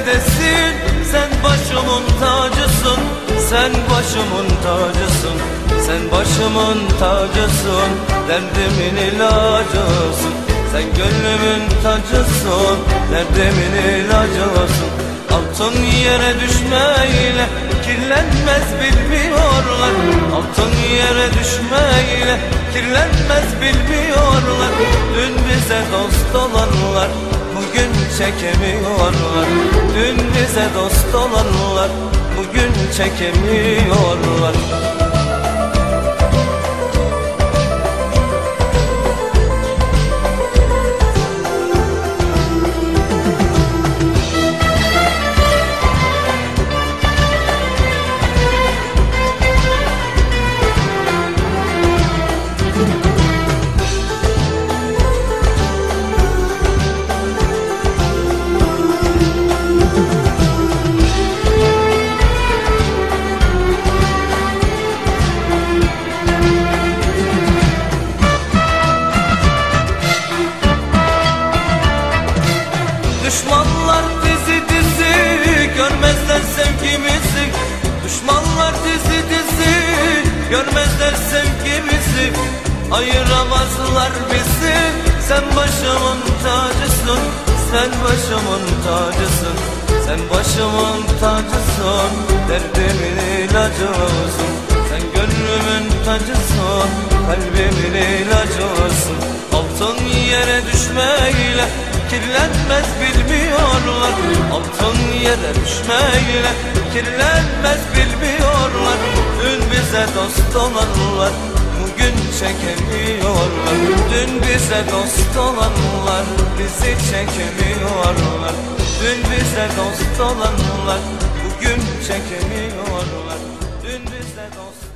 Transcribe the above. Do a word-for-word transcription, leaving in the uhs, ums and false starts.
neredesin? Sen başımın tacısın, sen başımın tacısın, sen başımın tacısın, derdimin ilacısın. Sen gönlümün tacısın, derdimin ilacısın. Altın yere düşmeyle kirlenmez bilmiyorlar. Altın yere düşmeyle kirlenmez bilmiyorlar. Dün bize dost olanlar bugün çekemiyorlar. Dün bize dost olanlar bugün çekemiyorlar. Düşmanlar dizi dizi görmezler sevgimizi. Düşmanlar dizi dizi görmezler sevgimizi. Ayıramazlar bizi. Sen başımın tacısın, sen başımın tacısın, sen başımın tacısın, derdimin ilacısın. Sen gönlümün tacısın, kalbimin ilacısın. Altın yere düşmeyle kirlenmez bilmiyorlar. Altın yere düşmeyle kirlenmez bilmiyorlar. Dün bize dost olanlar bugün çekemiyorlar. Dün bize dost olanlar bizi çekemiyorlar. Dün bize dost olanlar bugün çekemiyorlar. Dün bize dost